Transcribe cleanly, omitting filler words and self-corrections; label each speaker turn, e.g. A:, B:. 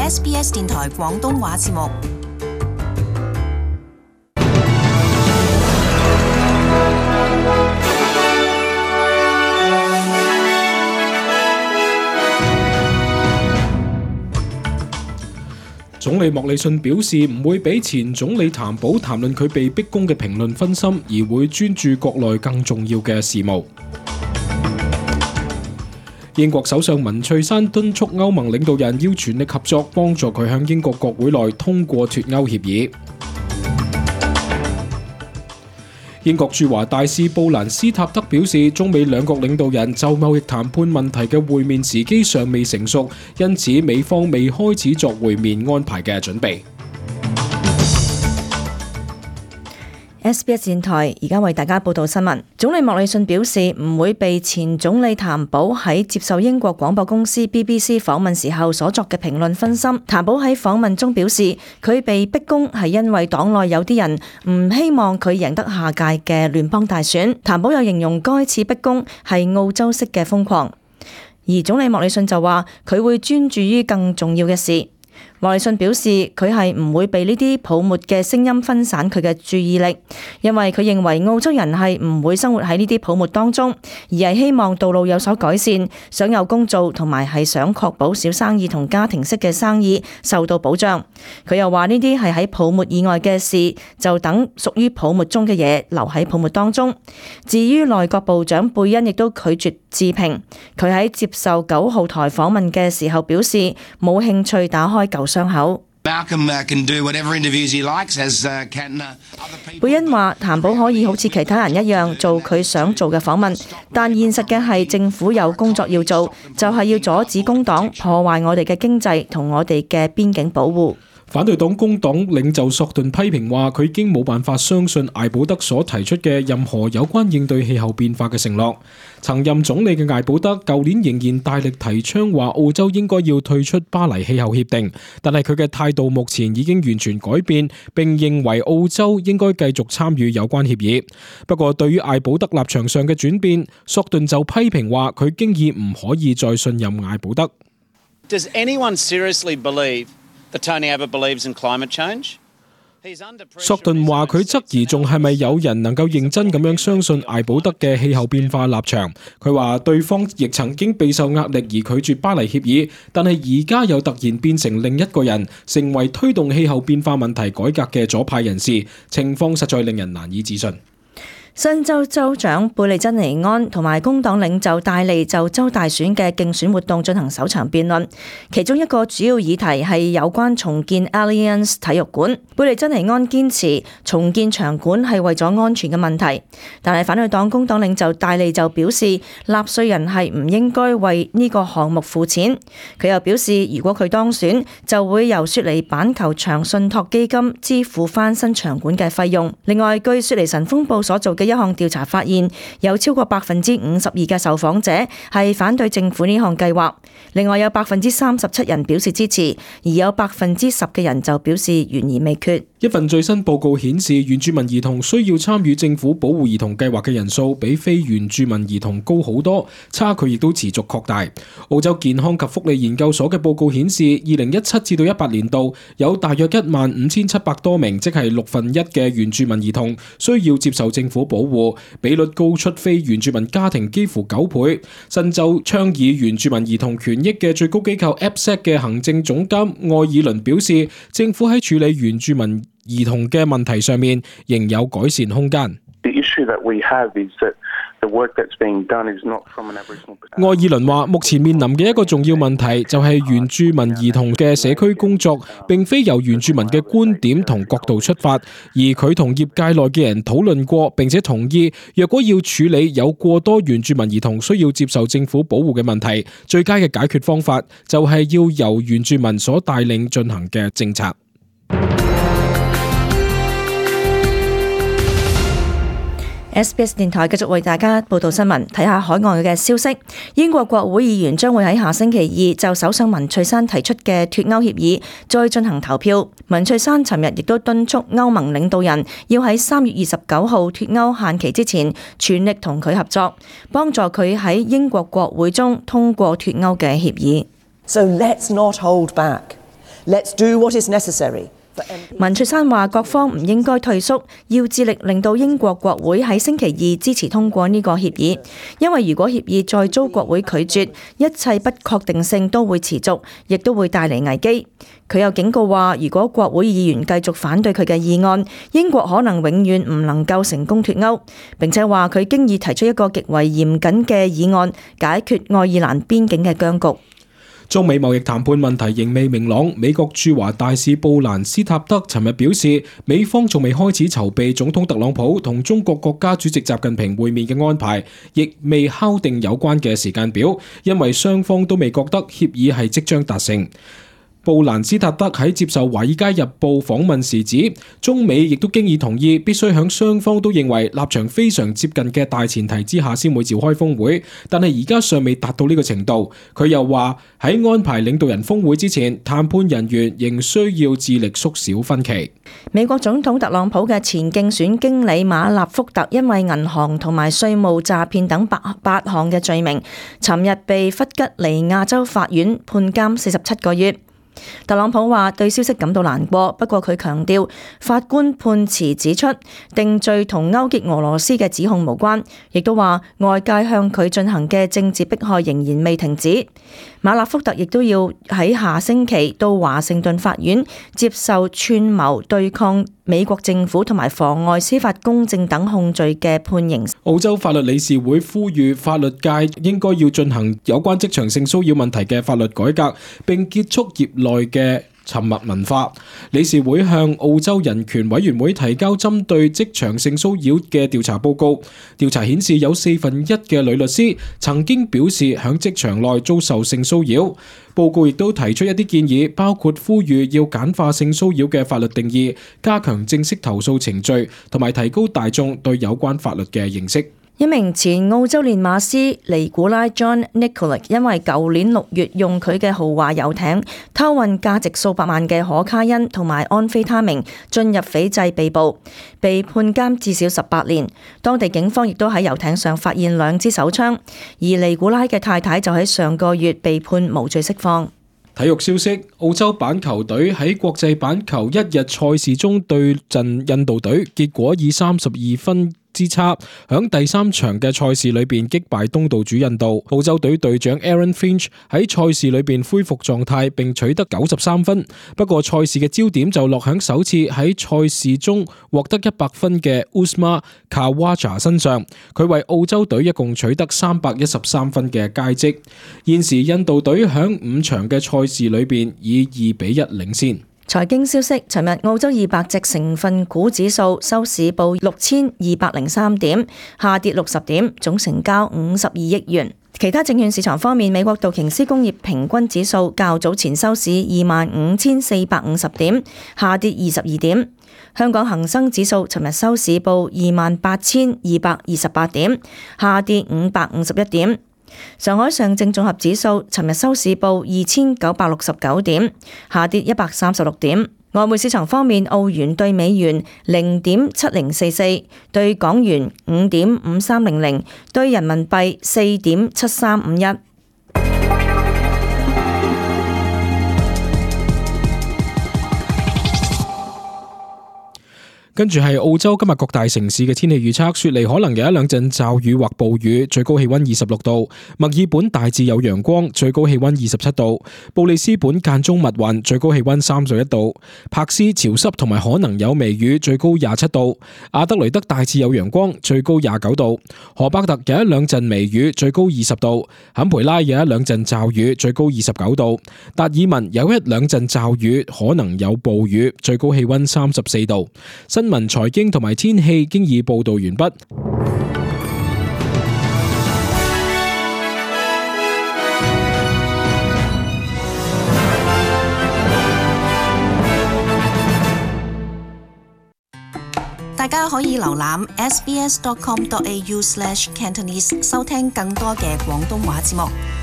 A: SBS 電台廣東話節目。
B: 總理莫里遜表示唔會俾前總理譚寶談論佢被逼宮嘅評論分心，而會專注國內更重要嘅事務。英國首相文翠珊敦促歐盟領導人要全力合作，幫助佢向英國國會內通過脫歐協議。英國駐華大使布蘭斯塔德表示，中美兩國領導人就貿易談判問題嘅會面時機尚未成熟，因此美方未開始作會面安排嘅準備。
C: SBS 電台而家為大家報道新聞。總理莫里遜表示唔會被前總理譚寶喺接受英國廣播公司 BBC 訪問時候所作嘅評論分心。譚寶喺訪問中表示，佢被逼宮係因為黨內有啲人唔希望佢贏得下屆嘅聯邦大選。譚寶又形容該次逼宮係澳洲式嘅瘋狂，而總理莫里遜就話佢會專注於更重要嘅事。莫里遜表示，佢係唔會被呢啲泡沫嘅聲音分散佢嘅注意力，因為佢認為澳洲人係唔會生活喺呢啲泡沫當中，而係希望道路有所改善，想有工做，同埋係想確保小生意同家庭式嘅生意受到保障。佢又話呢啲係喺泡沫以外嘅事，就等屬於泡沫中嘅嘢留喺泡沫當中。至於內閣部長貝恩亦都拒絕置評，佢喺接受9號台訪問嘅時候表示冇興趣打開舊傷口。貝恩話譚寶可以好似其他人一樣做佢想做嘅訪問，但現實嘅係政府有工作要做，就係要阻止工黨破壞我哋嘅經濟同我哋嘅邊境保護。
B: 反對黨工黨領袖索頓批評話，佢已經冇辦法相信艾保德所提出嘅任何有關應對氣候變化嘅承諾。曾任總理嘅艾保德舊年仍然大力提倡話澳洲應該要退出巴黎氣候協定，但係佢嘅態度目前已經完全改變，並認為澳洲應該繼續參與有關協議。不過對於艾保德立場上嘅轉變，索頓就批評話佢經已唔可以再信任艾保德。
D: Does anyone seriously believe that Tony Abbott believes in climate change?
B: 索頓話佢質疑仲係咪有人能夠認真咁樣相信艾保德嘅氣候變化立場。佢話對方亦曾經備受壓力而拒絕巴黎協議，但係而家又突然變成另一個人，成為推動氣候變化問題改革嘅左派人士，情況實在令人難以置信。
C: 新州州長貝利珍尼安同埋工黨領袖戴利就州大選嘅競選活動進行首場辯論，其中一個主要議題係有關重建 Allianz 體育館。貝利珍尼安堅持重建場館係為咗安全嘅問題，但係反對黨工黨領袖戴利就表示納稅人係唔應該為呢個項目付錢。佢又表示如果佢當選，就會由雪梨板球場信託基金支付翻新場館嘅費用。另外，據雪梨晨鋒報所做嘅一項調查發現，有超過52%嘅受訪者係反對政府呢項計劃，另外有37%人表示支持，而有10%嘅人就表示懸而未決。
B: 一份最新報告顯示，原住民兒童需要參與政府保護兒童計劃嘅人數比非原住民兒童高好多，差距亦都持續擴大。澳洲健康及福利研究所嘅報告顯示，2017至到18年度有大約15,700多名，即係1/6嘅原住民兒童需要接受政府保護，比率高出非原住民家庭幾乎9倍。新州倡議原住民兒童權益嘅最高機構 APSEC 嘅行政總監愛爾倫表示，政府喺處理原住民兒童嘅問題上面仍有改善空間。愛爾倫話，目前面臨嘅一個重要問題就係原住民兒童嘅社區工作並非由原住民嘅觀點同角度出發，而佢同業界內嘅人討論過，並且同意若果要處理有過多原住民兒童需要接受政府保護嘅問題，最佳嘅解決方法就係要由原住民所帶領進行嘅政策。
C: SBS 電台繼續為大家報道新聞，睇下海外嘅消息。英國國會議員將會喺下星期2就首相文翠珊提出嘅脫歐協議再進行投票。文翠珊尋日亦都敦促歐盟領導人要喺3月29號脫歐限期之前全力同佢合作，幫助佢喺英國國會中通過脫歐嘅協議。
E: So let's not hold back. Let's do what is necessary.
C: 文翠珊話：各方唔應該退縮，要致力令到英國國會喺星期二支持通過呢個協議。因為如果協議再遭國會拒絕，一切不確定性都會持續，亦都會帶嚟危機。佢又警告話：如果國會議員繼續反對佢嘅議案，英國可能永遠唔能夠成功脫歐。並且話佢經已提出一個極為嚴謹嘅議案，解決愛爾蘭邊境嘅僵局。
B: 中美貿易談判問題仍未明朗。美國駐華大使布蘭斯塔德尋日表示，美方仲未開始籌備總統特朗普同中國國家主席習近平會面嘅安排，亦未敲定有關嘅時間表，因為雙方都未覺得協議係即將達成。布蘭斯塔德喺接受《華爾街日報》訪問時指，中美亦都經已同意必須響雙方都認為立場非常接近嘅大前提之下先會召開峰會，但係而家尚未達到呢個程度。佢又話喺安排領導人峰會之前，談判人員仍需要致力縮小分歧。
C: 美國總統特朗普嘅前競選經理馬納福特因為銀行同埋稅務詐騙等八項嘅罪名，尋日被弗吉尼亞州法院判監47個月。特朗普話對消息感到難過，不過佢強調法官判詞指出定罪同勾結俄羅斯嘅指控無關，亦都話外界向佢進行嘅政治迫害仍然未停止。馬納福特亦都要喺下星期到華盛頓法院接受串謀對抗美國政府同埋妨礙司法公正等控罪嘅判刑。
B: 澳洲法律理事會呼籲法律界應該要進行有關職場性騷擾問題嘅法律改革，並結束業內嘅沉默文化。理事會向澳洲人權委員會提交針對職場性騷擾嘅調查報告。調查顯示有1/4嘅女律師曾經表示響職場內遭受性騷擾。報告亦都提出一啲建議，包括呼籲要簡化性騷擾嘅法律定義，加強正式投訴程序，同埋提高大眾對有關法律嘅認識。
C: 一名前澳洲練馬師尼古拉 John Nikolic 因為舊年6月用佢嘅豪華遊艇偷運價值數百萬嘅可卡因同埋安非他命進入斐濟被捕，被判監至少18年。當地警方亦都喺遊艇上發現2支手槍，而尼古拉嘅太太就喺上個月被判無罪釋放。
B: 體育消息：澳洲板球隊喺國際板球一日賽事中對陣印度隊，結果以32分之差響第3場嘅賽事裏邊擊敗東道主印度。澳洲隊隊長 Aaron Finch 喺賽事裏邊恢復狀態並取得93分，不過賽事嘅焦點就落響首次喺賽事中獲得100分嘅 Usman Khawaja 身上，佢為澳洲隊一共取得313分嘅佳績。現時印度隊響5場嘅賽事裏邊以2-1領先。
C: 財經消息：尋日澳洲200隻成分股指數收市報6203點，下跌60點，總成交52億元。其他證券市場方面，美國道瓊斯工業平均指數較早前收市25450點，下跌22點。香港恒生指數尋日收市報28228點，下跌551點。上海上證綜合指數尋日收市報2969點，下跌136點。外匯市場方面，澳元對美元0.7044，對港元5.5300，對人民幣4.7351。
B: 跟住係澳洲今日各大城市嘅天氣預測，雪梨可能有1-2陣驟雨或暴雨，最高氣溫26度；墨爾本大致有陽光，最高氣溫27度；布里斯本間中密雲，最高氣溫31度；柏斯潮濕同埋可能有微雨，最高27度；阿德雷德大致有陽光，最高29度；荷伯特有1-2陣微雨，最高20度；坎培拉有1-2陣驟雨，最高29度；達爾文有1-2陣驟雨，可能有暴雨，最高氣溫34度。新聞財經同埋天氣經已報道完畢。
A: 大家可以瀏覽 sbs.com.au/cantonese 收聽更多嘅廣東話節目。